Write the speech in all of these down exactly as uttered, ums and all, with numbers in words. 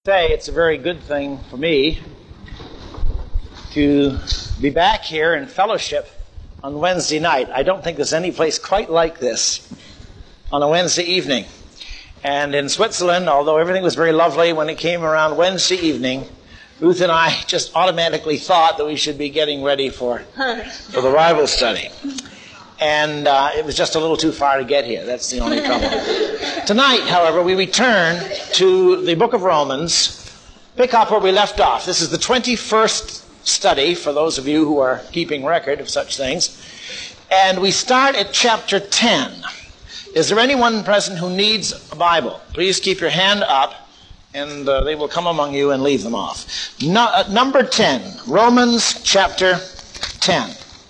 Say it's a very good thing for me to be back here in fellowship on Wednesday night. I don't think there's any place quite like this on a Wednesday evening. And in Switzerland, although everything was very lovely when it came around Wednesday evening, Ruth and I just automatically thought that we should be getting ready for, for the Bible study. And uh, it was just a little too far to get here. That's the only trouble. Tonight, however, we return to the book of Romans, pick up where we left off. This is the twenty-first study, for those of you who are keeping record of such things. And we start at chapter ten. Is there anyone present who needs a Bible? Please keep your hand up, and uh, they will come among you and leave them off. No, uh, number ten, Romans chapter ten.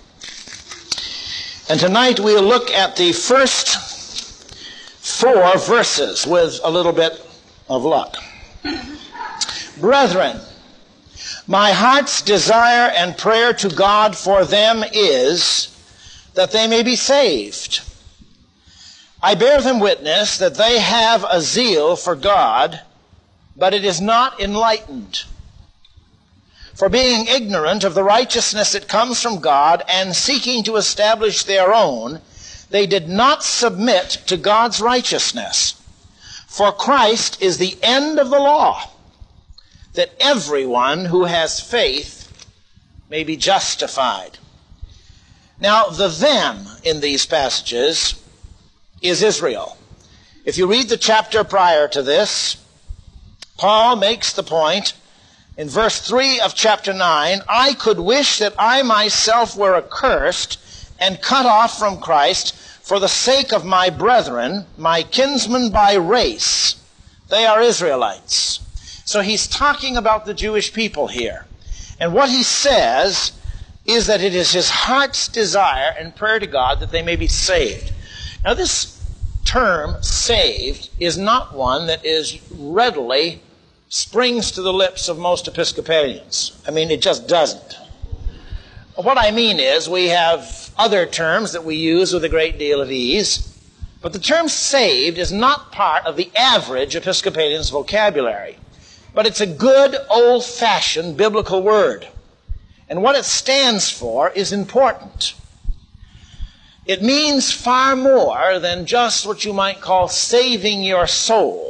And tonight we'll look at the first four verses with a little bit of luck. Brethren, my heart's desire and prayer to God for them is that they may be saved. I bear them witness that they have a zeal for God, but it is not enlightened. For being ignorant of the righteousness that comes from God and seeking to establish their own, they did not submit to God's righteousness. For Christ is the end of the law, that everyone who has faith may be justified. Now, the them in these passages is Israel. If you read the chapter prior to this, Paul makes the point in verse three of chapter nine, I could wish that I myself were accursed and cut off from Christ for the sake of my brethren, my kinsmen by race. They are Israelites. So he's talking about the Jewish people here. And what he says is that it is his heart's desire and prayer to God that they may be saved. Now this term, saved, is not one that is readily springs to the lips of most Episcopalians. I mean, it just doesn't. What I mean is we have other terms that we use with a great deal of ease, but the term saved is not part of the average Episcopalian's vocabulary. But it's a good, old-fashioned biblical word. And what it stands for is important. It means far more than just what you might call saving your soul.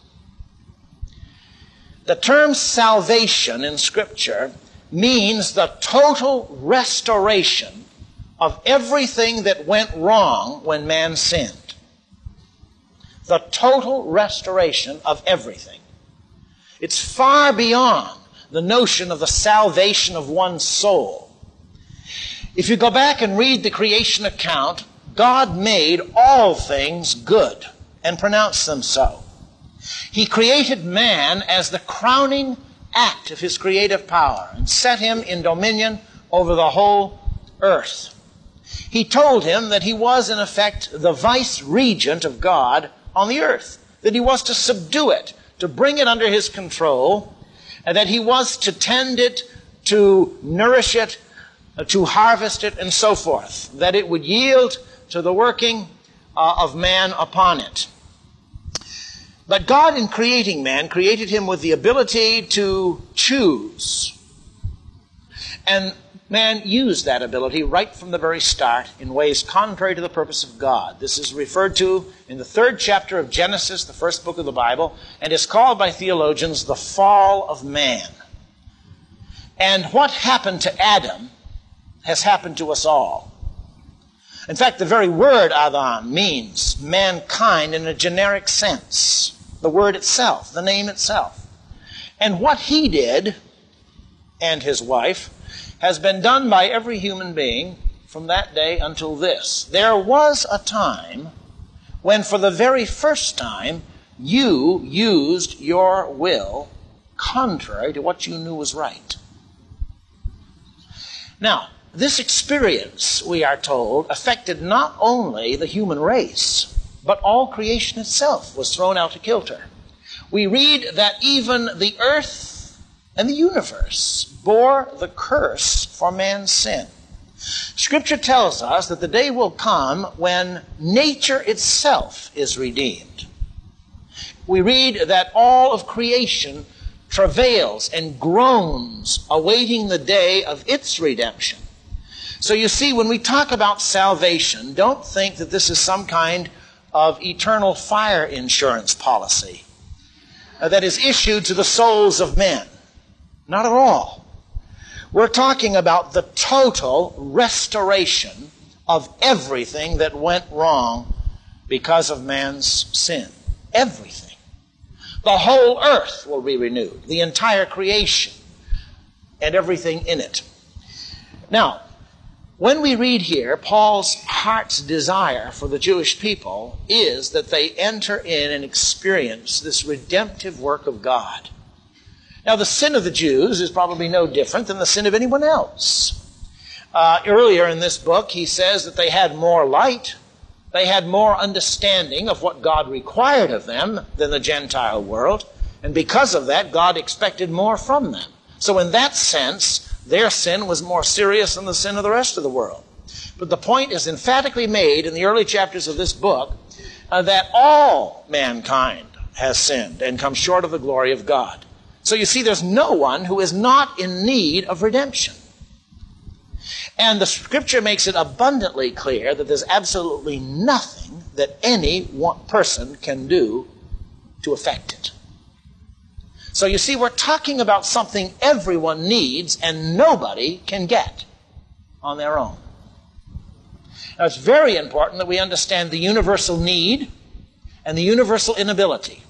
The term salvation in Scripture means the total restoration of everything that went wrong when man sinned. The total restoration of everything. It's far beyond the notion of the salvation of one's soul. If you go back and read the creation account, God made all things good and pronounced them so. He created man as the crowning act of his creative power and set him in dominion over the whole earth. He told him that he was, in effect, the vice-regent of God on the earth, that he was to subdue it, to bring it under his control, and that he was to tend it, to nourish it, to harvest it, and so forth, that it would yield to the working uh, of man upon it. But God, in creating man, created him with the ability to choose. And man used that ability right from the very start in ways contrary to the purpose of God. This is referred to in the third chapter of Genesis, the first book of the Bible, and is called by theologians the fall of man. And what happened to Adam has happened to us all. In fact, the very word Adam means mankind in a generic sense. The word itself, the name itself. And what he did, and his wife, has been done by every human being from that day until this. There was a time when for the very first time you used your will contrary to what you knew was right. Now, this experience, we are told, affected not only the human race, but all creation itself was thrown out of kilter. We read that even the earth and the universe bore the curse for man's sin. Scripture tells us that the day will come when nature itself is redeemed. We read that all of creation travails and groans, awaiting the day of its redemption. So you see, when we talk about salvation, don't think that this is some kind of eternal fire insurance policy uh, that is issued to the souls of men. Not at all. We're talking about the total restoration of everything that went wrong because of man's sin. Everything. The whole earth will be renewed, the entire creation, and everything in it. Now, when we read here, Paul's heart's desire for the Jewish people is that they enter in and experience this redemptive work of God. Now, the sin of the Jews is probably no different than the sin of anyone else. Uh, earlier in this book, he says that they had more light, they had more understanding of what God required of them than the Gentile world, and because of that, God expected more from them. So in that sense, their sin was more serious than the sin of the rest of the world. But the point is emphatically made in the early chapters of this book uh, that all mankind has sinned and come short of the glory of God. So you see, there's no one who is not in need of redemption. And the Scripture makes it abundantly clear that there's absolutely nothing that any one person can do to affect it. So you see, we're talking about something everyone needs and nobody can get on their own. Now, it's very important that we understand the universal need and the universal inability,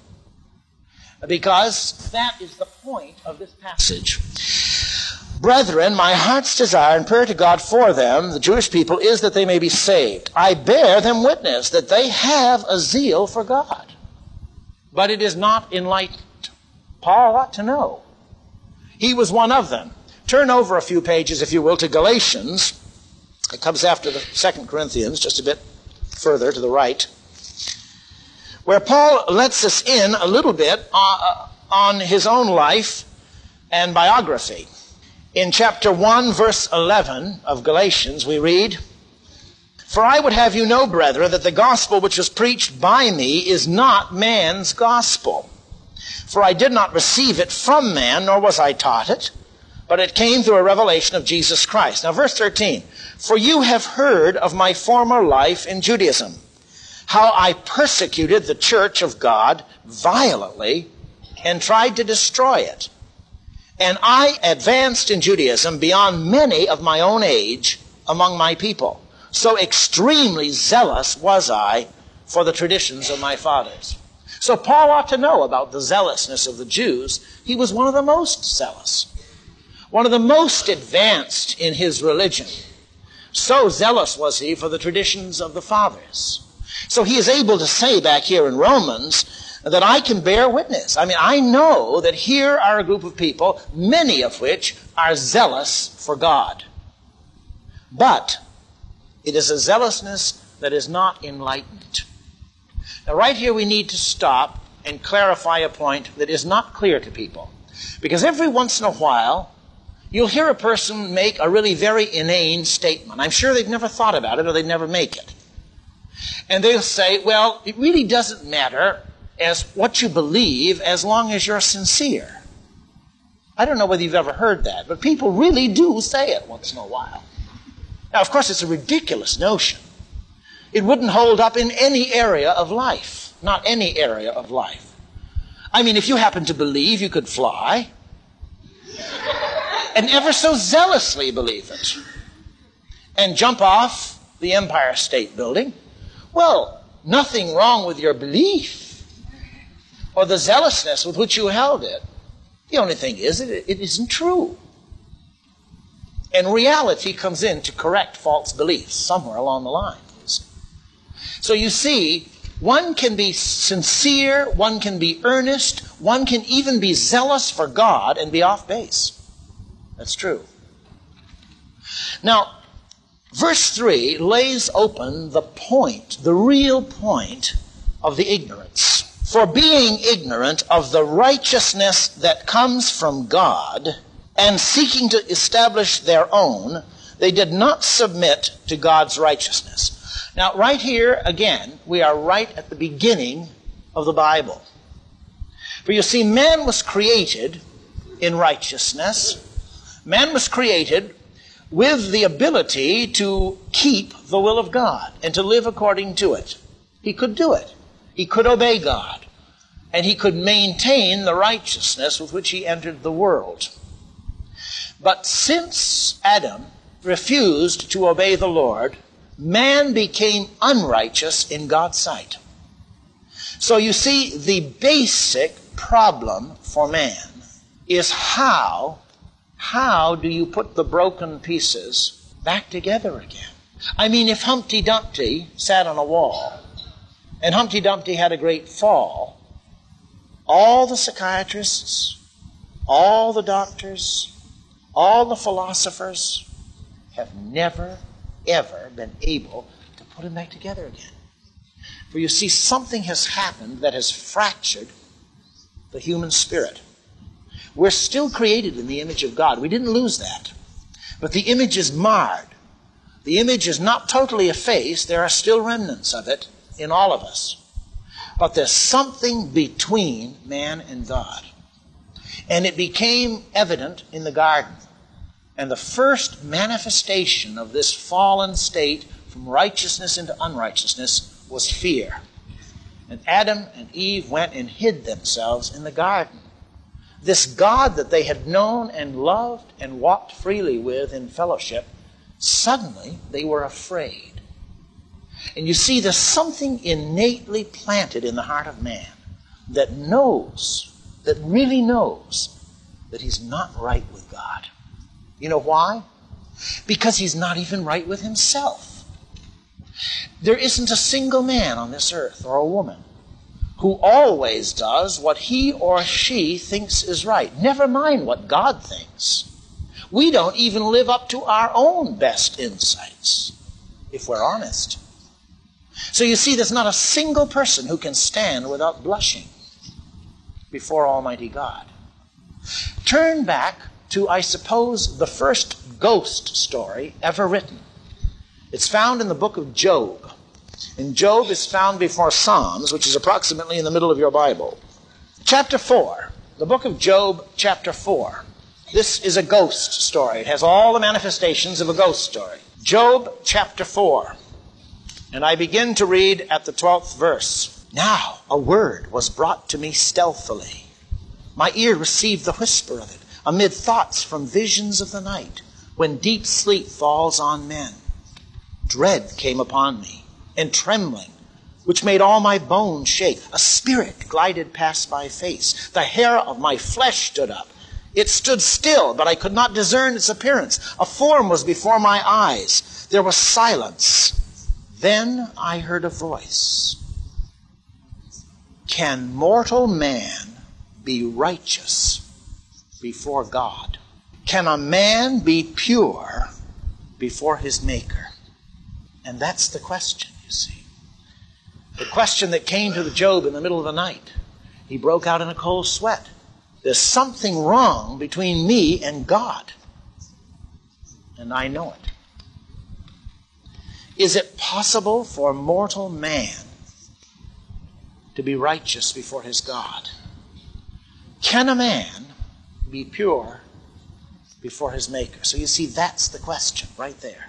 because that is the point of this passage. Brethren, my heart's desire and prayer to God for them, the Jewish people, is that they may be saved. I bear them witness that they have a zeal for God, but it is not enlightened. Paul ought to know. He was one of them. Turn over a few pages, if you will, to Galatians. It comes after the Second Corinthians, just a bit further to the right, where Paul lets us in a little bit uh, on his own life and biography. In chapter one, verse eleven of Galatians, we read, For I would have you know, brethren, that the gospel which was preached by me is not man's gospel. For I did not receive it from man, nor was I taught it, but it came through a revelation of Jesus Christ. Now, verse thirteen, For you have heard of my former life in Judaism, how I persecuted the church of God violently and tried to destroy it. And I advanced in Judaism beyond many of my own age among my people. So extremely zealous was I for the traditions of my fathers. So Paul ought to know about the zealousness of the Jews. He was one of the most zealous, one of the most advanced in his religion. So zealous was he for the traditions of the fathers. So he is able to say back here in Romans that I can bear witness. I mean, I know that here are a group of people, many of which are zealous for God. But it is a zealousness that is not enlightened. Now, right here we need to stop and clarify a point that is not clear to people. Because every once in a while, you'll hear a person make a really very inane statement. I'm sure they've never thought about it or they'd never make it. And they'll say, well, it really doesn't matter as what you believe as long as you're sincere. I don't know whether you've ever heard that, but people really do say it once in a while. Now, of course, it's a ridiculous notion. It wouldn't hold up in any area of life, not any area of life. I mean, if you happen to believe you could fly, and ever so zealously believe it, and jump off the Empire State Building, well, nothing wrong with your belief or the zealousness with which you held it. The only thing is that it isn't true. And reality comes in to correct false beliefs somewhere along the line. So you see, one can be sincere, one can be earnest, one can even be zealous for God and be off base. That's true. Now, verse three lays open the point, the real point of the ignorance. For being ignorant of the righteousness that comes from God and seeking to establish their own, they did not submit to God's righteousness. Now, right here, again, we are right at the beginning of the Bible. For you see, man was created in righteousness. Man was created with the ability to keep the will of God and to live according to it. He could do it. He could obey God. And he could maintain the righteousness with which he entered the world. But since Adam refused to obey the Lord, man became unrighteous in God's sight. So you see, the basic problem for man is how, how do you put the broken pieces back together again? I mean, if Humpty Dumpty sat on a wall and Humpty Dumpty had a great fall, all the psychiatrists, all the doctors, all the philosophers have never, ever been able to put him back together again. For you see, something has happened that has fractured the human spirit. We're still created in the image of God. We didn't lose that. But the image is marred. The image is not totally effaced. There are still remnants of it in all of us. But there's something between man and God. And it became evident in the garden. And the first manifestation of this fallen state from righteousness into unrighteousness was fear. And Adam and Eve went and hid themselves in the garden. This God that they had known and loved and walked freely with in fellowship, suddenly they were afraid. And you see, there's something innately planted in the heart of man that knows, that really knows, that he's not right with God. You know why? Because he's not even right with himself. There isn't a single man on this earth, or a woman, who always does what he or she thinks is right. Never mind what God thinks. We don't even live up to our own best insights, if we're honest. So you see, there's not a single person who can stand without blushing before Almighty God. Turn back to, I suppose, the first ghost story ever written. It's found in the book of Job. And Job is found before Psalms, which is approximately in the middle of your Bible. Chapter four, the book of Job, chapter four. This is a ghost story. It has all the manifestations of a ghost story. Job, chapter four. And I begin to read at the twelfth verse. Now a word was brought to me stealthily. My ear received the whisper of it, amid thoughts from visions of the night, when deep sleep falls on men. Dread came upon me, and trembling, which made all my bones shake. A spirit glided past my face. The hair of my flesh stood up. It stood still, but I could not discern its appearance. A form was before my eyes. There was silence. Then I heard a voice. Can mortal man be righteous before God? Can a man be pure before his Maker? And that's the question, you see. The question that came to Job in the middle of the night. He broke out in a cold sweat. There's something wrong between me and God. And I know it. Is it possible for mortal man to be righteous before his God? Can a man be pure before his Maker? So you see, that's the question right there.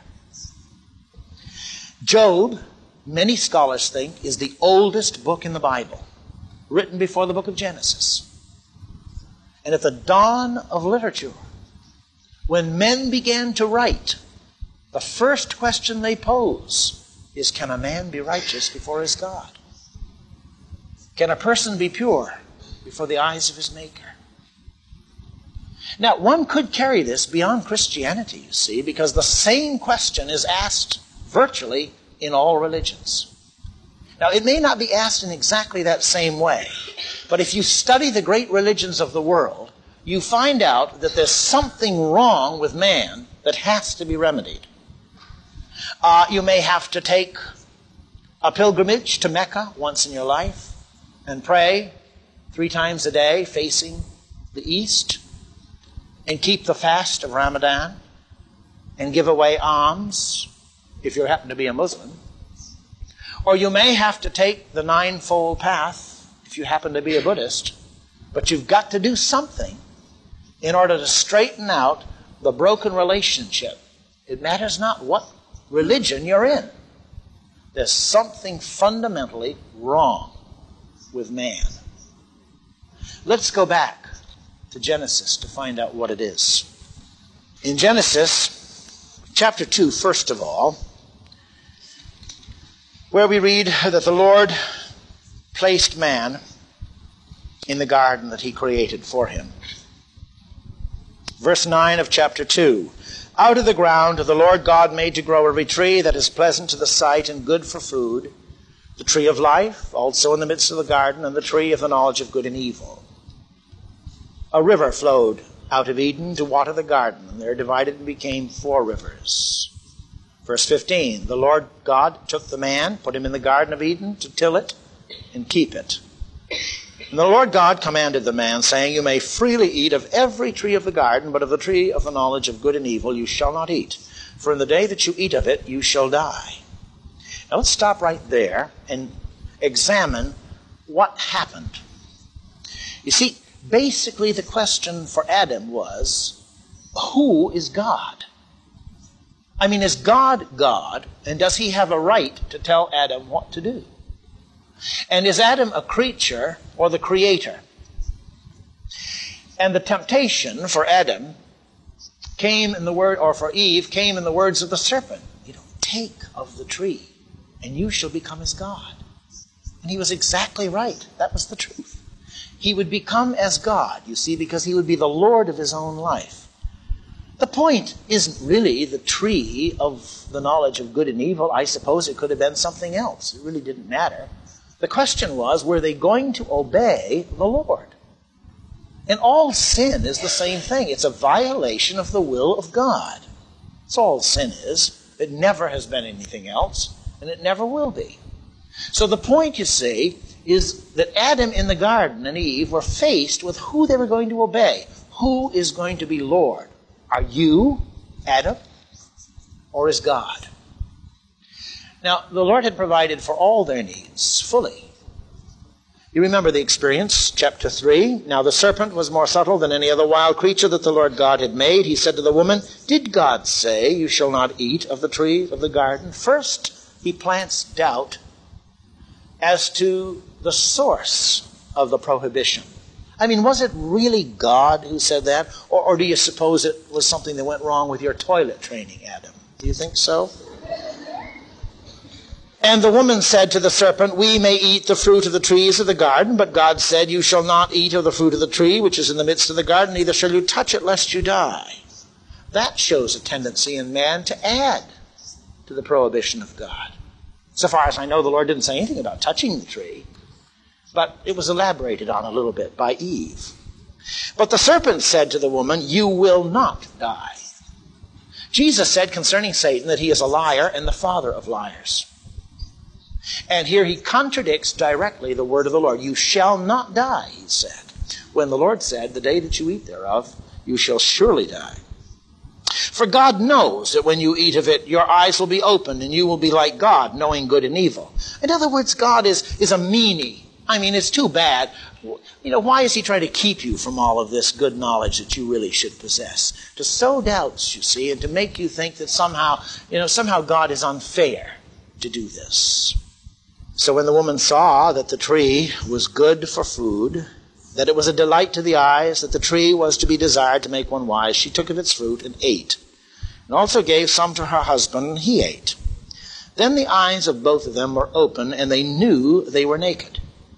Job, many scholars think, is the oldest book in the Bible, written before the book of Genesis. And at the dawn of literature, when men began to write, the first question they pose is, can a man be righteous before his God? Can a person be pure before the eyes of his Maker? Now, one could carry this beyond Christianity, you see, because the same question is asked virtually in all religions. Now, it may not be asked in exactly that same way, but if you study the great religions of the world, you find out that there's something wrong with man that has to be remedied. Uh, you may have to take a pilgrimage to Mecca once in your life and pray three times a day facing the east and keep the fast of Ramadan and give away alms if you happen to be a Muslim. Or you may have to take the ninefold path if you happen to be a Buddhist. But you've got to do something in order to straighten out the broken relationship. It matters not what religion you're in. There's something fundamentally wrong with man. Let's go back to Genesis to find out what it is. In Genesis chapter two, first of all, where we read that the Lord placed man in the garden that he created for him. Verse nine of chapter two. Out of the ground the Lord God made to grow every tree that is pleasant to the sight and good for food, the tree of life also in the midst of the garden, and the tree of the knowledge of good and evil. A river flowed out of Eden to water the garden, and there divided and became four rivers. Verse fifteen, the Lord God took the man, put him in the garden of Eden to till it and keep it. And the Lord God commanded the man, saying, you may freely eat of every tree of the garden, but of the tree of the knowledge of good and evil you shall not eat. For in the day that you eat of it, you shall die. Now let's stop right there and examine what happened. You see, basically the question for Adam was, who is God? I mean, is God God, and does he have a right to tell Adam what to do? And is Adam a creature or the creator? And the temptation for Adam came in the word, or for Eve, came in the words of the serpent. You know, take of the tree, and you shall become as God. And he was exactly right. That was the truth. He would become as God, you see, because he would be the Lord of his own life. The point isn't really the tree of the knowledge of good and evil. I suppose it could have been something else. It really didn't matter. The question was, were they going to obey the Lord? And all sin is the same thing. It's a violation of the will of God. That's all sin is. It never has been anything else, and it never will be. So the point, you see, is that Adam in the garden and Eve were faced with who they were going to obey. Who is going to be Lord? Are you, Adam, or is God? Now, the Lord had provided for all their needs fully. You remember the experience, chapter three. Now the serpent was more subtle than any other wild creature that the Lord God had made. He said to the woman, did God say you shall not eat of the tree of the garden? First, he plants doubt as to the source of the prohibition. I mean, was it really God who said that? Or, or do you suppose it was something that went wrong with your toilet training, Adam? Do you think so? And the woman said to the serpent, we may eat the fruit of the trees of the garden, but God said, you shall not eat of the fruit of the tree which is in the midst of the garden, neither shall you touch it lest you die. That shows a tendency in man to add to the prohibition of God. So far as I know, the Lord didn't say anything about touching the tree, but it was elaborated on a little bit by Eve. But the serpent said to the woman, you will not die. Jesus said concerning Satan that he is a liar and the father of liars. And here he contradicts directly the word of the Lord. You shall not die, he said, when the Lord said, the day that you eat thereof, you shall surely die. For God knows that when you eat of it, your eyes will be opened, and you will be like God, knowing good and evil. In other words, God is, is a meanie. I mean, it's too bad. You know, why is he trying to keep you from all of this good knowledge that you really should possess? To sow doubts, you see, and to make you think that somehow, you know, somehow God is unfair to do this. So when the woman saw that the tree was good for food, that it was a delight to the eyes, that the tree was to be desired to make one wise, she took of its fruit and ate, and also gave some to her husband, and he ate. Then the eyes of both of them were open, and they knew they were naked.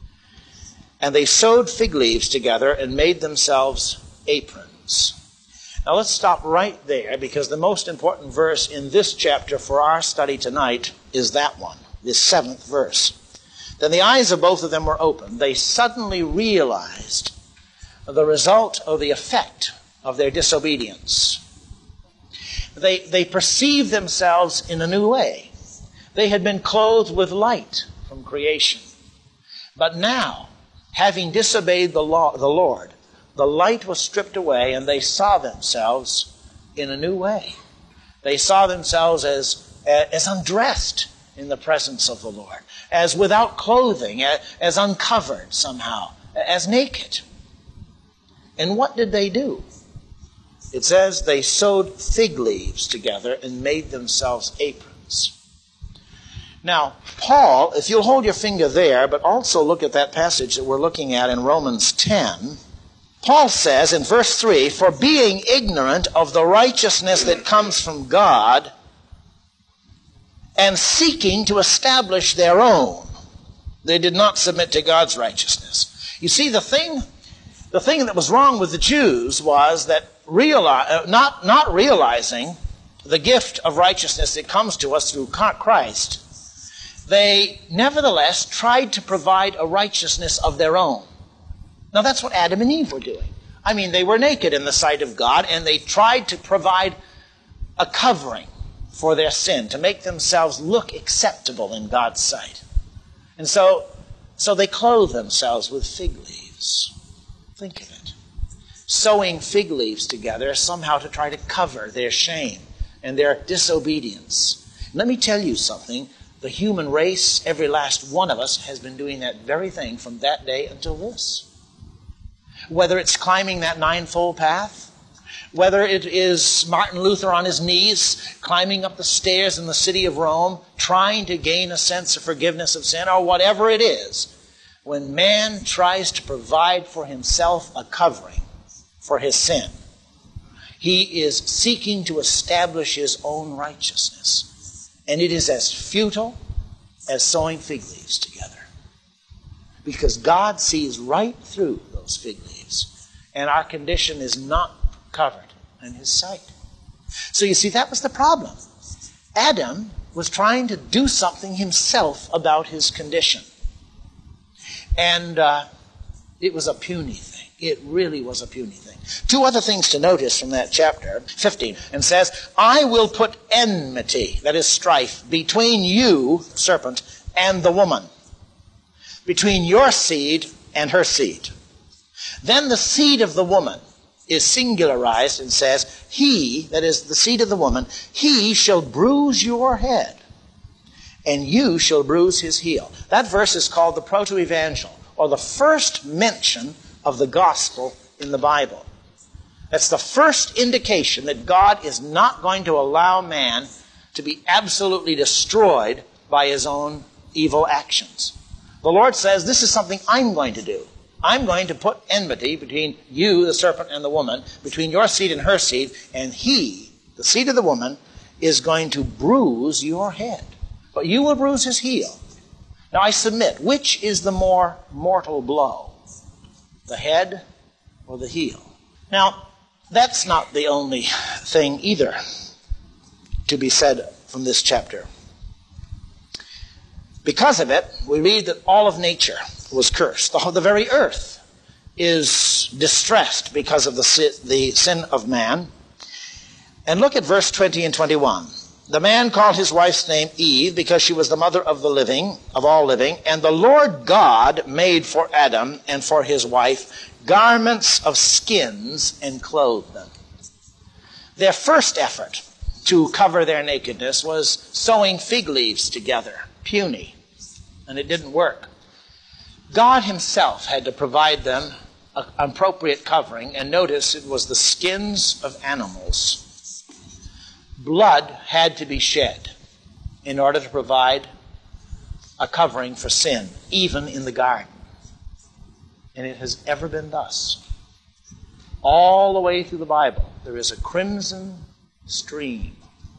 And they sewed fig leaves together and made themselves aprons. Now let's stop right there, because the most important verse in this chapter for our study tonight is that one. This seventh verse. Then the eyes of both of them were opened. They suddenly realized the result or the effect of their disobedience. They, they perceived themselves in a new way. They had been clothed with light from creation. But now, having disobeyed the law, the Lord, the light was stripped away, and they saw themselves in a new way. They saw themselves as, as undressed in the presence of the Lord, as without clothing, as uncovered somehow, as naked. And what did they do? It says they sewed fig leaves together and made themselves aprons. Now, Paul, if you'll hold your finger there, but also look at that passage that we're looking at in Romans ten, Paul says in verse three, "For being ignorant of the righteousness that comes from God, and seeking to establish their own, they did not submit to God's righteousness." You see, the thing, the thing that was wrong with the Jews was that reali- uh, not, not realizing the gift of righteousness that comes to us through Christ, they nevertheless tried to provide a righteousness of their own. Now that's what Adam and Eve were doing. I mean, they were naked in the sight of God, and they tried to provide a covering for their sin, to make themselves look acceptable in God's sight. And so, so they clothed themselves with fig leaves. Think of it. Sewing fig leaves together somehow to try to cover their shame and their disobedience. Let me tell you something. The human race, every last one of us, has been doing that very thing from that day until this. Whether it's climbing that ninefold path, whether it is Martin Luther on his knees, climbing up the stairs in the city of Rome, trying to gain a sense of forgiveness of sin, or whatever it is, when man tries to provide for himself a covering for his sin, he is seeking to establish his own righteousness. And it is as futile as sewing fig leaves together. Because God sees right through those fig leaves, and our condition is not covered in his sight. So you see, that was the problem. Adam was trying to do something himself about his condition. And uh, it was a puny thing. It really was a puny thing. Two other things to notice from that chapter, fifteen, and says, "I will put enmity," that is strife, "between you," serpent, "and the woman, between your seed and her seed." Then the seed of the woman is singularized and says, "He," that is the seed of the woman, "he shall bruise your head, and you shall bruise his heel." That verse is called the proto-evangel, or the first mention of the gospel in the Bible. That's the first indication that God is not going to allow man to be absolutely destroyed by his own evil actions. The Lord says, this is something I'm going to do. I'm going to put enmity between you, the serpent, and the woman, between your seed and her seed, and he, the seed of the woman, is going to bruise your head, but you will bruise his heel. Now I submit, which is the more mortal blow? The head or the heel? Now, that's not the only thing either to be said from this chapter. Because of it, we read that all of nature was cursed. The, the very earth is distressed because of the sin, the sin of man. And look at verse twenty and twenty-one. "The man called his wife's name Eve, because she was the mother of the living, of all living. And the Lord God made for Adam and for his wife garments of skins and clothed them." Their first effort to cover their nakedness was sewing fig leaves together, puny, and it didn't work. God himself had to provide them an appropriate covering, and notice it was the skins of animals. Blood had to be shed in order to provide a covering for sin, even in the garden. And it has ever been thus. All the way through the Bible, there is a crimson stream.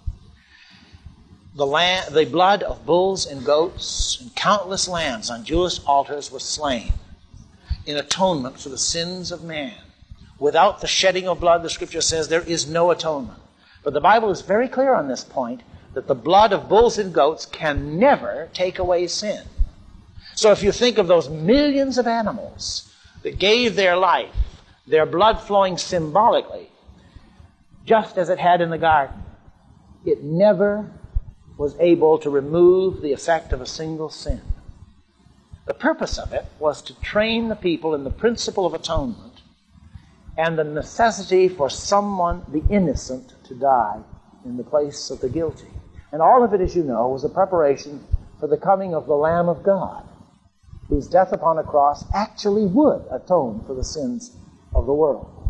The, land, the blood of bulls and goats and countless lambs on Jewish altars was slain in atonement for the sins of man. Without the shedding of blood, the Scripture says, there is no atonement. But the Bible is very clear on this point, that the blood of bulls and goats can never take away sin. So if you think of those millions of animals that gave their life, their blood flowing symbolically, just as it had in the garden, it never was able to remove the effect of a single sin. The purpose of it was to train the people in the principle of atonement and the necessity for someone, the innocent, to die in the place of the guilty. And all of it, as you know, was a preparation for the coming of the Lamb of God, whose death upon a cross actually would atone for the sins of the world. So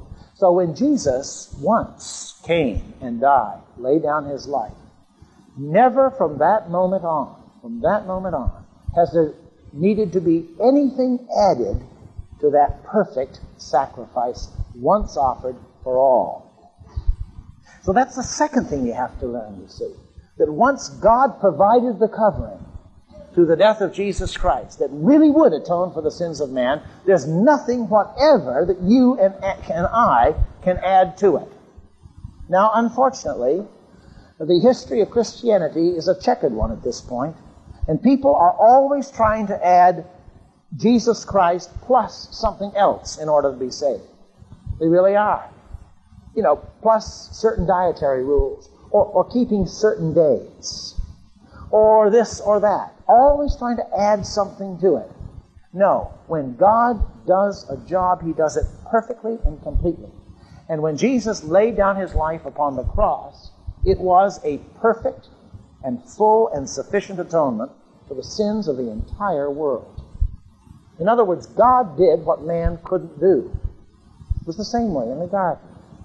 So when Jesus once came and died, laid down his life, never from that moment on, from that moment on, has there needed to be anything added to that perfect sacrifice once offered for all. So that's the second thing you have to learn, you see. That once God provided the covering through the death of Jesus Christ that really would atone for the sins of man, there's nothing whatever that you and, and I can add to it. Now, unfortunately, the history of Christianity is a checkered one at this point, and people are always trying to add Jesus Christ plus something else in order to be saved. They really are. You know, plus certain dietary rules, or, or keeping certain days, or this or that. Always trying to add something to it. No, when God does a job, he does it perfectly and completely. And when Jesus laid down his life upon the cross, it was a perfect and full and sufficient atonement for the sins of the entire world. In other words, God did what man couldn't do. It was the same way in the garden.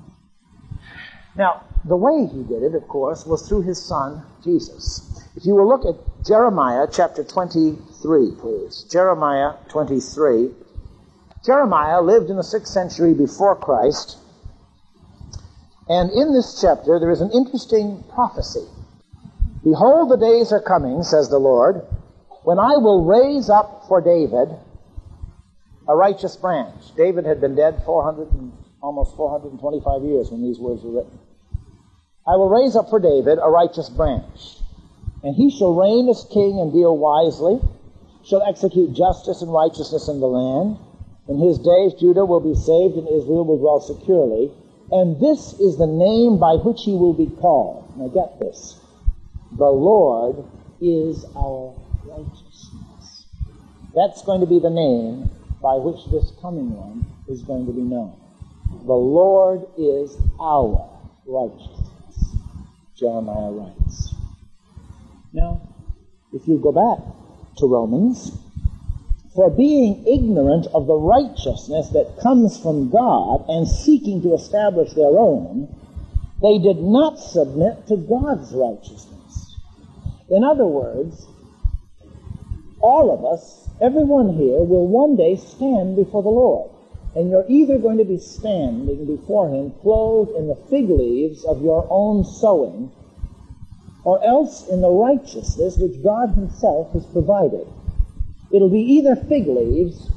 Now, the way he did it, of course, was through his Son, Jesus. If you will look at Jeremiah chapter twenty-three, please. Jeremiah twenty-three. Jeremiah lived in the sixth century before Christ. And in this chapter, there is an interesting prophecy. Behold, the days are coming, says the Lord, when I will raise up for David a righteous branch. David had been dead four hundred and almost four hundred twenty-five years when these words were written. I will raise up for David a righteous branch, and he shall reign as king and deal wisely, shall execute justice and righteousness in the land. In his days Judah will be saved, and Israel will dwell securely. And this is the name by which he will be called. Now get this. The Lord is our righteousness. That's going to be the name by which this coming one is going to be known. The Lord is our righteousness, Jeremiah writes. Now, if you go back to Romans, for being ignorant of the righteousness that comes from God and seeking to establish their own, they did not submit to God's righteousness. In other words, all of us, everyone here, will one day stand before the Lord. And you're either going to be standing before him clothed in the fig leaves of your own sowing, or else in the righteousness which God himself has provided. It'll be either fig leaves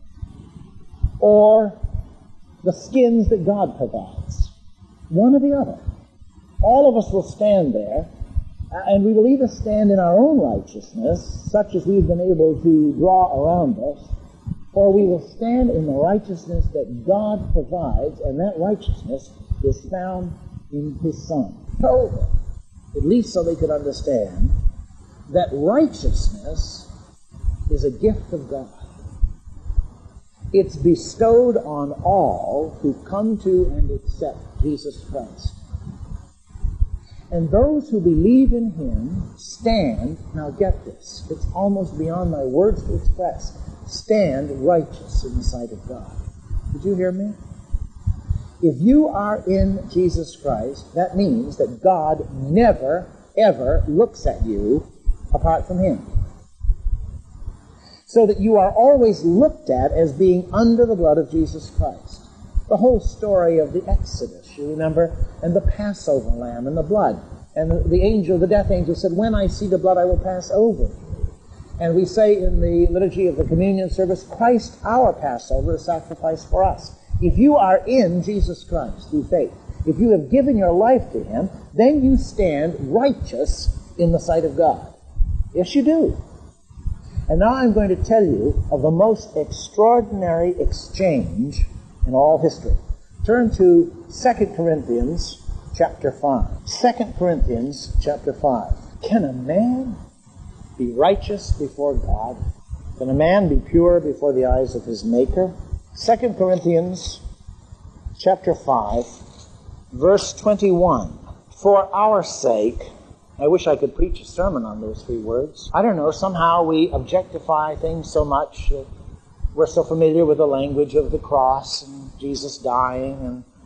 or the skins that God provides. One or the other. All of us will stand there, and we will either stand in our own righteousness, such as we've been able to draw around us, or we will stand in the righteousness that God provides, and that righteousness is found in his Son. Told them, at least so they could understand, that righteousness is a gift of God. It's bestowed on all who come to and accept Jesus Christ. And those who believe in him stand, now get this, it's almost beyond my words to express, stand righteous in the sight of God. Did you hear me? If you are in Jesus Christ, that means that God never, ever looks at you apart from him. So that you are always looked at as being under the blood of Jesus Christ. The whole story of the Exodus, you remember, and the Passover lamb and the blood. And the, the angel, the death angel said, when I see the blood, I will pass over. And we say in the liturgy of the communion service, Christ, our Passover, is sacrificed for us. If you are in Jesus Christ through faith, if you have given your life to him, then you stand righteous in the sight of God. Yes, you do. And now I'm going to tell you of the most extraordinary exchange in all history. Turn to Second Corinthians chapter five. Second Corinthians chapter five. Can a man be righteous before God? Can a man be pure before the eyes of his Maker? Second Corinthians chapter five, verse twenty-one. For our sake, I wish I could preach a sermon on those three words. I don't know, somehow we objectify things so much. We're so familiar with the language of the cross and Jesus dying and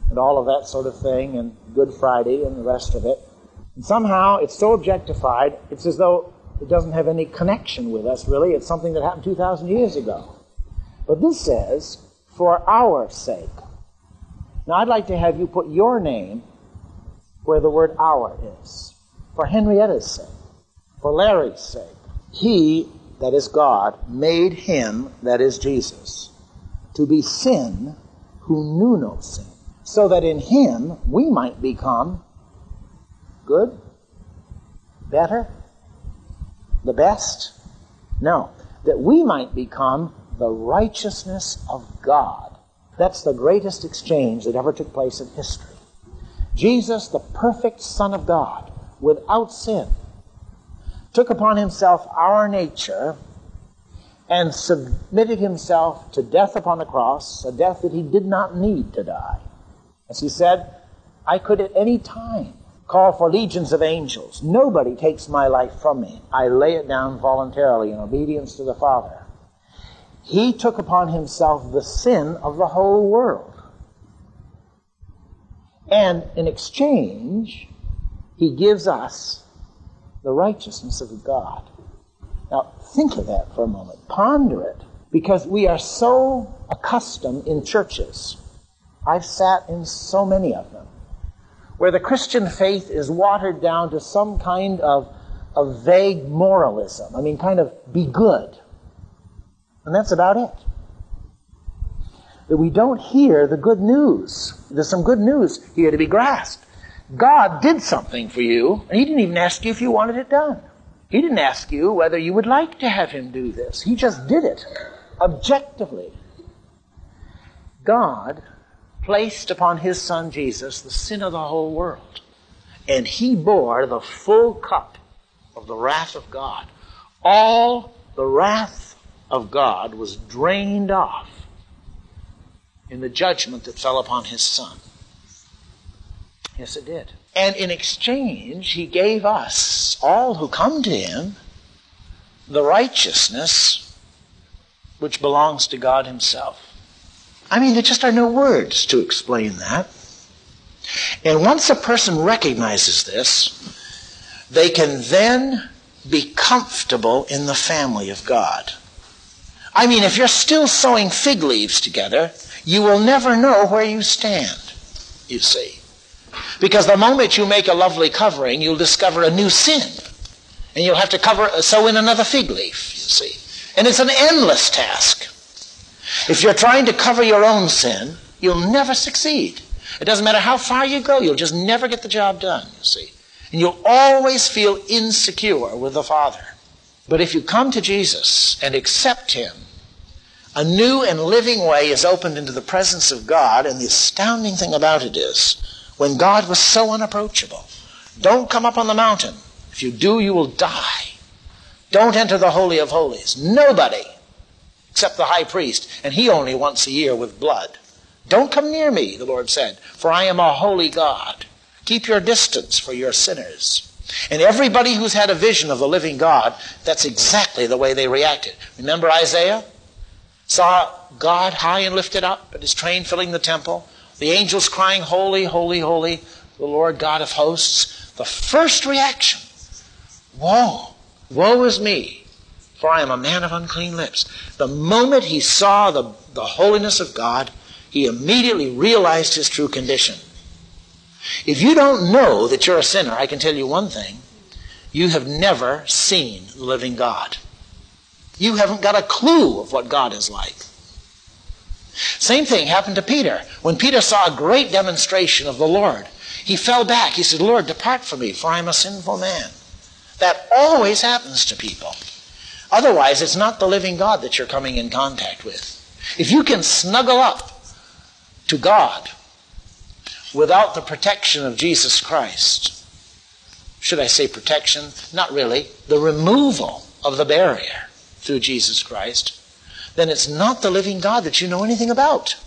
and all of that sort of thing, and Good Friday and the rest of it. And somehow it's so objectified, it's as though it doesn't have any connection with us, really. It's something that happened two thousand years ago. But this says, for our sake. Now I'd like to have you put your name where the word our is. For Henrietta's sake. For Larry's sake. He, that is God, made him, that is Jesus, to be sin who knew no sin, so that in him we might become good, better, the best. No, that we might become the righteousness of God. That's the greatest exchange that ever took place in history. Jesus, the perfect Son of God, without sin, took upon himself our nature and submitted himself to death upon the cross, a death that he did not need to die. As he said, I could at any time call for legions of angels. Nobody takes my life from me. I lay it down voluntarily in obedience to the Father. He took upon himself the sin of the whole world. And in exchange, he gives us the righteousness of God. Now, think of that for a moment. Ponder it. Because we are so accustomed in churches. I've sat in so many of them, where the Christian faith is watered down to some kind of, of vague moralism. I mean, kind of be good. And that's about it. That we don't hear the good news. There's some good news here to be grasped. God did something for you, and he didn't even ask you if you wanted it done. He didn't ask you whether you would like to have him do this. He just did it, objectively. God placed upon his Son Jesus the sin of the whole world, and he bore the full cup of the wrath of God. All the wrath of God was drained off in the judgment that fell upon his Son. Yes, it did. And in exchange, he gave us, all who come to him, the righteousness which belongs to God himself. I mean, there just are no words to explain that. And once a person recognizes this, they can then be comfortable in the family of God. I mean, if you're still sewing fig leaves together, you will never know where you stand, you see. Because the moment you make a lovely covering, you'll discover a new sin. And you'll have to cover, sew in another fig leaf, you see. And it's an endless task. If you're trying to cover your own sin, you'll never succeed. It doesn't matter how far you go, you'll just never get the job done, you see. And you'll always feel insecure with the Father. But if you come to Jesus and accept him, a new and living way is opened into the presence of God, and the astounding thing about it is, when God was so unapproachable, don't come up on the mountain. If you do, you will die. Don't enter the Holy of Holies. Nobody, except the high priest, and he only once a year with blood. Don't come near me, the Lord said, for I am a holy God. Keep your distance for your sinners. And everybody who's had a vision of the living God, that's exactly the way they reacted. Remember Isaiah? Saw God high and lifted up, and his train filling the temple. The angels crying, holy, holy, holy, the Lord God of hosts. The first reaction, woe, woe is me, for I am a man of unclean lips. The moment he saw the, the holiness of God, he immediately realized his true condition. If you don't know that you're a sinner, I can tell you one thing. You have never seen the living God. You haven't got a clue of what God is like. Same thing happened to Peter. When Peter saw a great demonstration of the Lord, he fell back. He said, Lord, depart from me, for I am a sinful man. That always happens to people. Otherwise, it's not the living God that you're coming in contact with. If you can snuggle up to God without the protection of Jesus Christ, should I say protection? Not really. The removal of the barrier through Jesus Christ, then it's not the living God that you know anything about.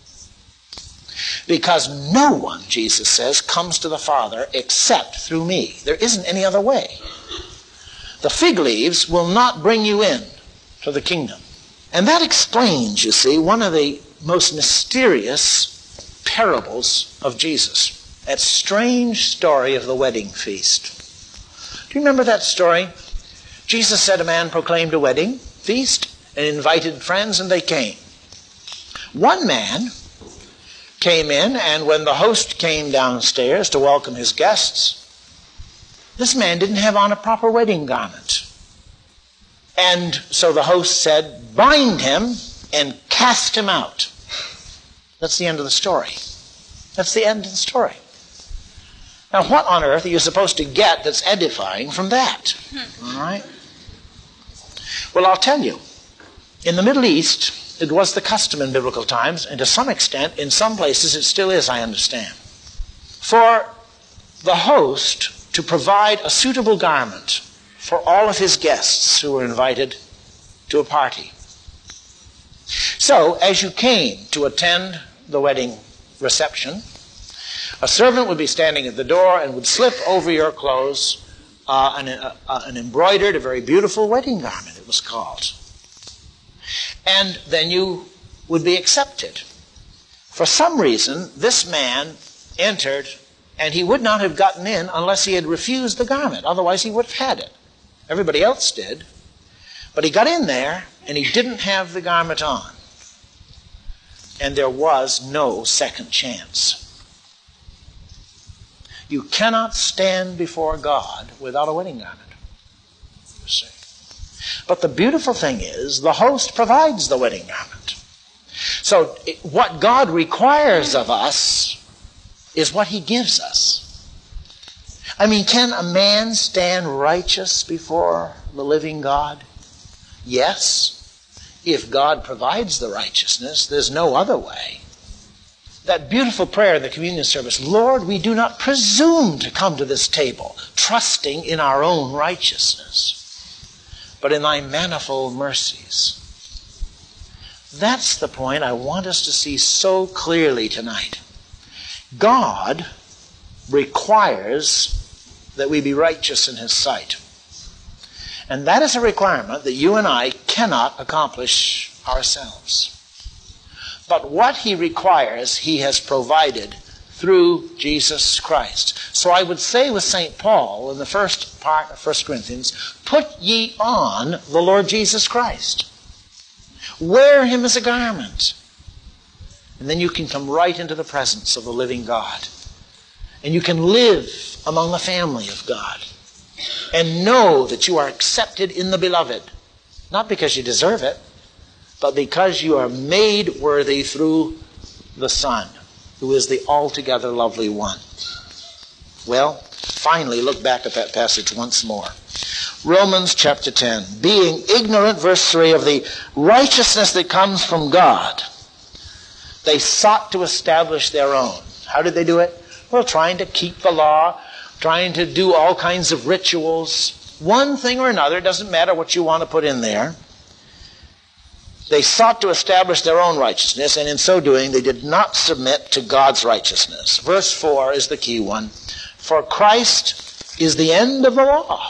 Because no one, Jesus says, comes to the Father except through me. There isn't any other way. The fig leaves will not bring you in to the kingdom. And that explains, you see, one of the most mysterious parables of Jesus. That strange story of the wedding feast. Do you remember that story? Jesus said a man proclaimed a wedding feast and invited friends, and they came. One man came in, and when the host came downstairs to welcome his guests, this man didn't have on a proper wedding garment. And so the host said, "Bind him and cast him out." That's the end of the story. That's the end of the story. Now, what on earth are you supposed to get that's edifying from that? All right? Well, I'll tell you. In the Middle East, it was the custom in biblical times, and to some extent, in some places, it still is, I understand, for the host to provide a suitable garment for all of his guests who were invited to a party. So, as you came to attend the wedding reception, a servant would be standing at the door and would slip over your clothes uh, an, uh, an embroidered, a very beautiful wedding garment, it was called. And then you would be accepted. For some reason, this man entered, and he would not have gotten in unless he had refused the garment. Otherwise, he would have had it. Everybody else did. But he got in there, and he didn't have the garment on. And there was no second chance. You cannot stand before God without a wedding garment. You see. But the beautiful thing is, the host provides the wedding garment. So it, what God requires of us is what he gives us. I mean, can a man stand righteous before the living God? Yes. If God provides the righteousness, there's no other way. That beautiful prayer in the communion service, "Lord, we do not presume to come to this table, trusting in our own righteousness, but in thy manifold mercies." That's the point I want us to see so clearly tonight. God requires that we be righteous in his sight. And that is a requirement that you and I cannot accomplish ourselves. But what he requires, he has provided through Jesus Christ. So I would say with Saint Paul in the first part of First Corinthians, put ye on the Lord Jesus Christ. Wear him as a garment. And then you can come right into the presence of the living God. And you can live among the family of God. And know that you are accepted in the beloved. Not because you deserve it, but because you are made worthy through the Son, who is the altogether lovely one. Well, finally, look back at that passage once more. Romans chapter ten. Being ignorant, verse three, of the righteousness that comes from God, they sought to establish their own. How did they do it? Well, trying to keep the law, trying to do all kinds of rituals. One thing or another, it doesn't matter what you want to put in there. They sought to establish their own righteousness, and in so doing, they did not submit to God's righteousness. Verse four is the key one. For Christ is the end of the law.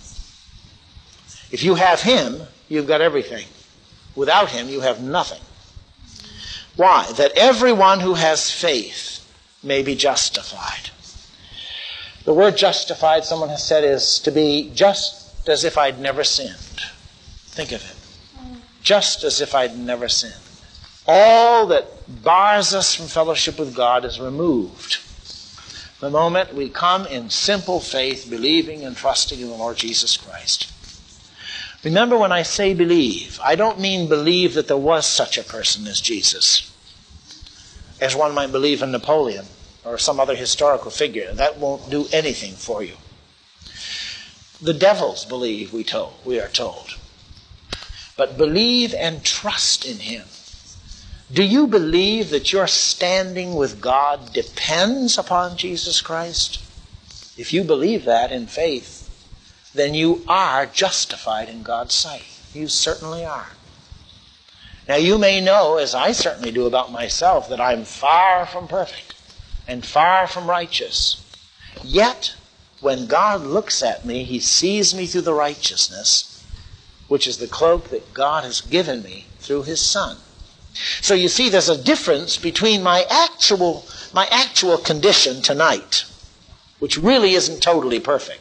If you have him, you've got everything. Without him, you have nothing. Why? That everyone who has faith may be justified. The word justified, someone has said, is to be just as if I'd never sinned. Think of it. Just as if I'd never sinned. All that bars us from fellowship with God is removed the moment we come in simple faith, believing and trusting in the Lord Jesus Christ. Remember, when I say believe, I don't mean believe that there was such a person as Jesus, as one might believe in Napoleon or some other historical figure. That won't do anything for you. The devils believe, we told, we are told. But believe and trust in him. Do you believe that your standing with God depends upon Jesus Christ? If you believe that in faith, then you are justified in God's sight. You certainly are. Now you may know, as I certainly do about myself, that I'm far from perfect and far from righteous. Yet, when God looks at me, he sees me through the righteousness, which is the cloak that God has given me through his Son. So you see, there's a difference between my actual, my actual condition tonight, which really isn't totally perfect.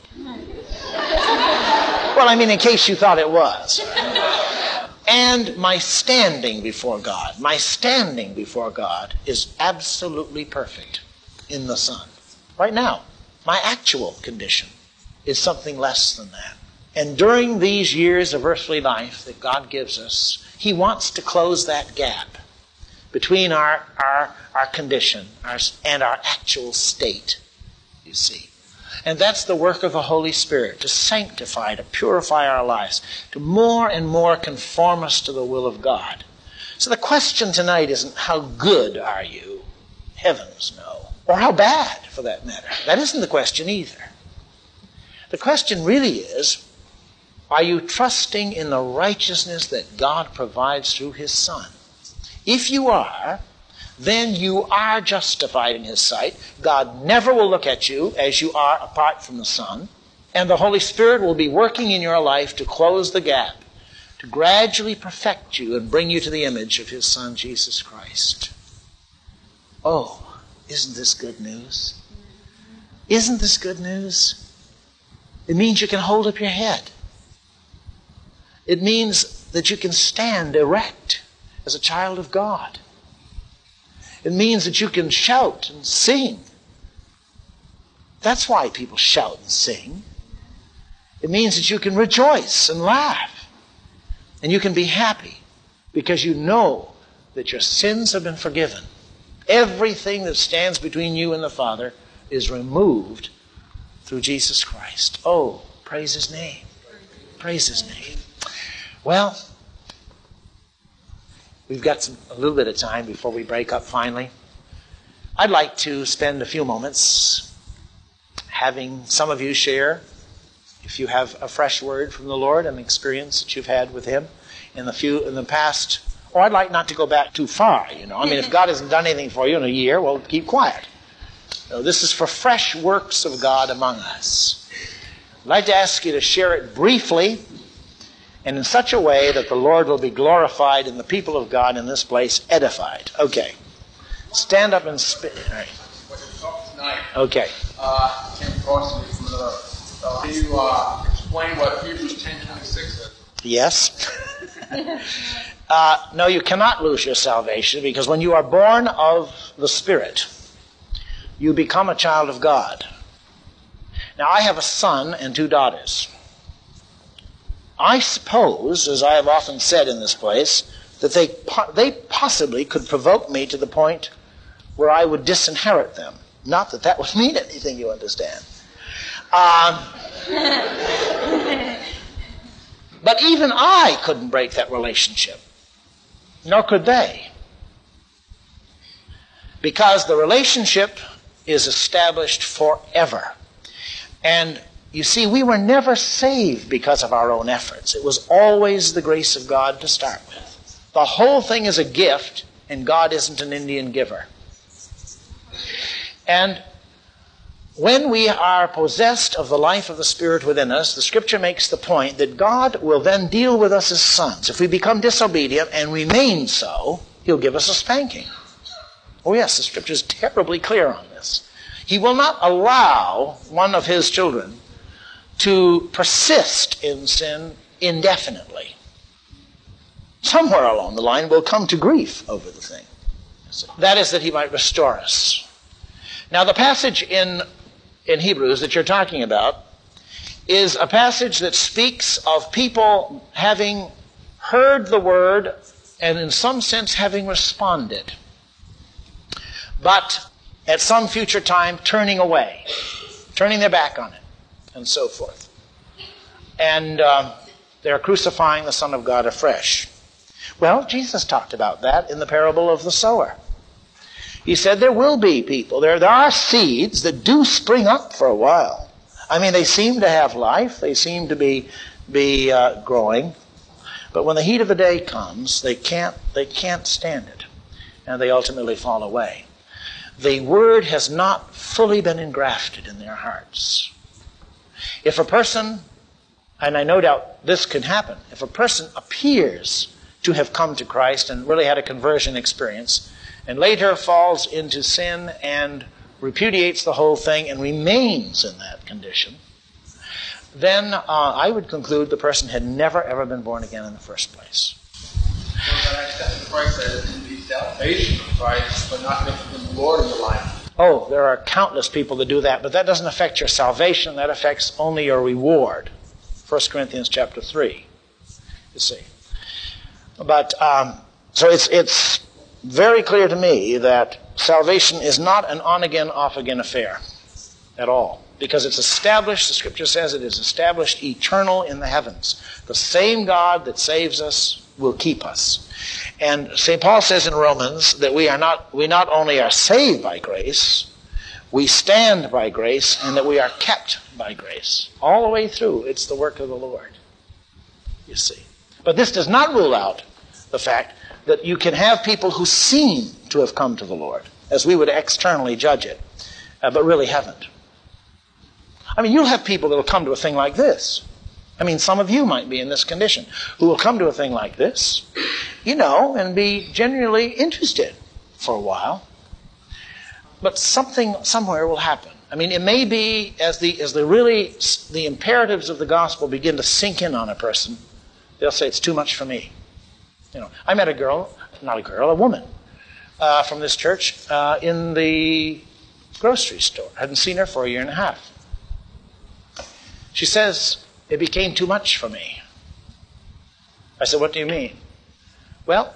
Well, I mean, in case you thought it was. And my standing before God. My standing before God is absolutely perfect in the Son. Right now, my actual condition is something less than that. And during these years of earthly life that God gives us, He wants to close that gap between our, our, our condition our, and our actual state, you see. And that's the work of the Holy Spirit, to sanctify, to purify our lives, to more and more conform us to the will of God. So the question tonight isn't how good are you? Heavens no. Or how bad, for that matter. That isn't the question either. The question really is, are you trusting in the righteousness that God provides through His Son? If you are, then you are justified in His sight. God never will look at you as you are apart from the Son. And the Holy Spirit will be working in your life to close the gap, to gradually perfect you and bring you to the image of His Son, Jesus Christ. Oh, isn't this good news? Isn't this good news? It means you can hold up your head. It means that you can stand erect as a child of God. It means that you can shout and sing. That's why people shout and sing. It means that you can rejoice and laugh. And you can be happy because you know that your sins have been forgiven. Everything that stands between you and the Father is removed through Jesus Christ. Oh, praise His name. Praise His name. Well, we've got some, a little bit of time before we break up finally. I'd like to spend a few moments having some of you share, if you have a fresh word from the Lord, an experience that you've had with Him in the few in the past. Or I'd like not to go back too far, you know. I mean, if God hasn't done anything for you in a year, well, keep quiet. So this is for fresh works of God among us. I'd like to ask you to share it briefly and in such a way that the Lord will be glorified and the people of God in this place edified. Okay. Stand up and spit. All right. Tonight, okay. Uh, came across me from another. Uh, can you uh, explain what Hebrews ten twenty-six is? Yes. uh, no, you cannot lose your salvation, because when you are born of the Spirit, you become a child of God. Now, I have a son and two daughters. I suppose, as I have often said in this place, that they po- they possibly could provoke me to the point where I would disinherit them. Not that that would mean anything, you understand. Um, but even I couldn't break that relationship. Nor could they. Because the relationship is established forever. And you see, we were never saved because of our own efforts. It was always the grace of God to start with. The whole thing is a gift, and God isn't an Indian giver. And when we are possessed of the life of the Spirit within us, the Scripture makes the point that God will then deal with us as sons. If we become disobedient and remain so, He'll give us a spanking. Oh yes, the Scripture is terribly clear on this. He will not allow one of His children to persist in sin indefinitely. Somewhere along the line we'll come to grief over the thing. That is, that He might restore us. Now, the passage in, in Hebrews that you're talking about is a passage that speaks of people having heard the word and in some sense having responded, but at some future time turning away, turning their back on it, and so forth. And um, they're crucifying the Son of God afresh. Well, Jesus talked about that in the parable of the sower. He said there will be people, there, there are seeds that do spring up for a while. I mean, they seem to have life, they seem to be, be uh, growing, but when the heat of the day comes, they can't, they can't stand it, and they ultimately fall away. The word has not fully been engrafted in their hearts. If a person, and I no doubt this can happen, if a person appears to have come to Christ and really had a conversion experience, and later falls into sin and repudiates the whole thing and remains in that condition, then uh, I would conclude the person had never, ever been born again in the first place. Well, then I accepted Christ as in the salvation of Christ, but not necessarily the Lord in your life. Oh, there are countless people that do that, but that doesn't affect your salvation. That affects only your reward. First Corinthians chapter three, you see. But, um, so it's it's very clear to me that salvation is not an on-again, off-again affair at all. Because it's established, the Scripture says it is established eternal in the heavens. The same God that saves us will keep us. And Saint Paul says in Romans that we are not we not only are saved by grace, we stand by grace, and that we are kept by grace. All the way through, it's the work of the Lord, you see. But this does not rule out the fact that you can have people who seem to have come to the Lord, as we would externally judge it, uh, but really haven't. I mean, you'll have people that will come to a thing like this. I mean, some of you might be in this condition, who will come to a thing like this, you know, and be genuinely interested for a while. But something somewhere will happen. I mean, it may be as the as the really the imperatives of the gospel begin to sink in on a person, they'll say, it's too much for me. You know, I met a girl, not a girl, a woman, uh, from this church uh, in the grocery store. I hadn't seen her for a year and a half. She says, it became too much for me. I said, what do you mean? Well,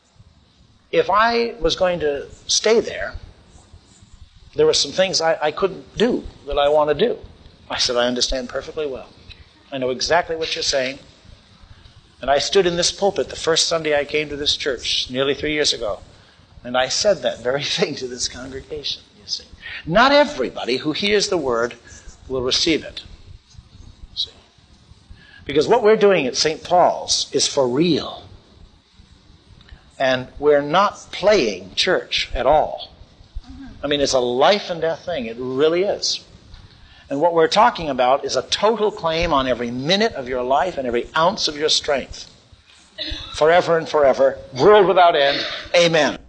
if I was going to stay there, there were some things I, I couldn't do that I want to do. I said, I understand perfectly well. I know exactly what you're saying. And I stood in this pulpit the first Sunday I came to this church, nearly three years ago, and I said that very thing to this congregation, you see. Not everybody who hears the word will receive it. See? Because what we're doing at Saint Paul's is for real. And we're not playing church at all. I mean, it's a life and death thing. It really is. And what we're talking about is a total claim on every minute of your life and every ounce of your strength. Forever and forever, world without end. Amen.